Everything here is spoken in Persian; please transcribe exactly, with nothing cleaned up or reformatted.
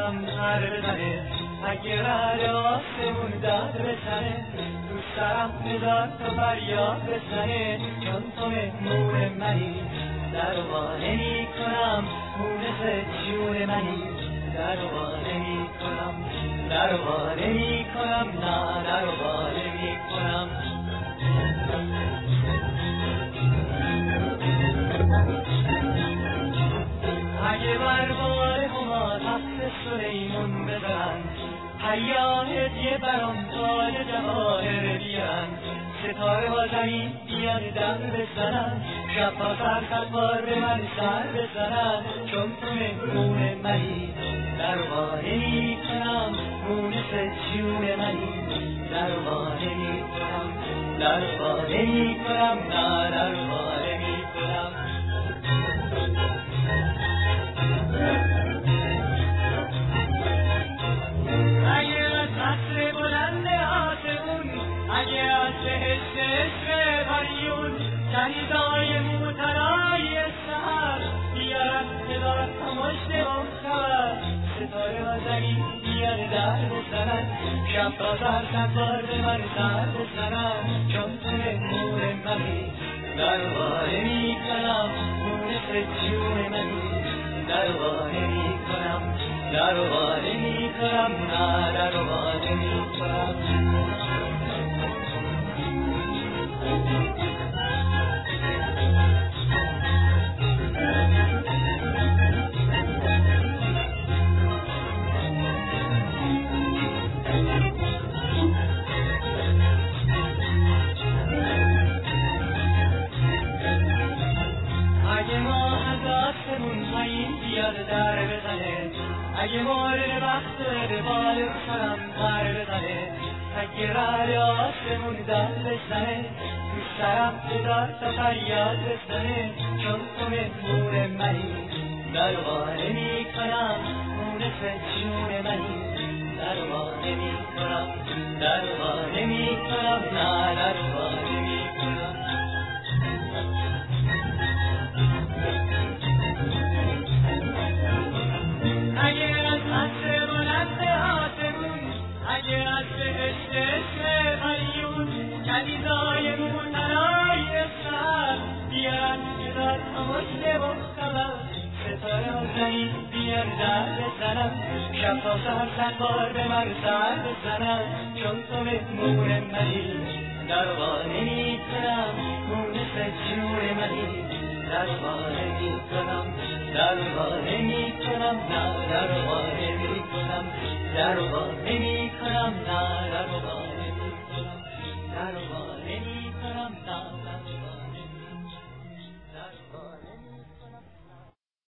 کنم هر بزنه، اگه رد آسمون داد بزنه، تو سرم بذار تا فریاد بزنه، چون تو مهمون منی، در و وا نمی کنم مونس جون منی، در و وا نمی کنم، در و وا نمی کنم، نه در و وا نمی کنم. اگه بر بال هما تخت سلیمون بذارن، حیا هدیه برام تاج جواهر بیارن، ستاره ها زمین بیان در بزنن، شب ها سر سر بار به من سر بزنن، چون تو مهمون منی، در وا نمی کنم مونس جون منی، در وا نمی کنم، در وا نمی کنم، نه در وا نمی کنم. اگه از عصر بلند آسمون، اگه از بهشت عشق پریون، کنیزای موتنای سحر بیارن هزار تا مشت مخبر، ستاره ها زمین بیان در بزنن، شب تا سر سر بار به من سر بزنن، چون تو مهمون منی، در وا نمی کنم مونس جون منی، در وا نمی کنم، در وا نمی کنم، نه در وا نمی کنم. اگه ما از آسمون پایین بیاد در بزنه، اگه مورد وقت به بال سرم پر بزنه، اگه رد آسمون داد بزنه، تو سرم بذار تا فریاد بزنه، چون تو مهمون منی، در وا نمی کنم مونس جون منی، در وا نمی کنم، در وا نمی کنم، نه در وا نمی کنم. اگه از عصر بلند آسمون، اگه از بهشت عشق پریون، کنیزای موتنای سحر بیارن هزار تا مشت مخبر، ستاره ها زمین بیان در بزنن، شب تا سحر صد بار به من سر بزنن، چون تو مهمون منی، در وا نمی کنم مونس جون منی، در وا نمی کنم، در وا نمی کنم، نه در وا نمی کنم، در وا نمی کنم، نه در وا نمی کنم، در وا نمی کنم، نه در وا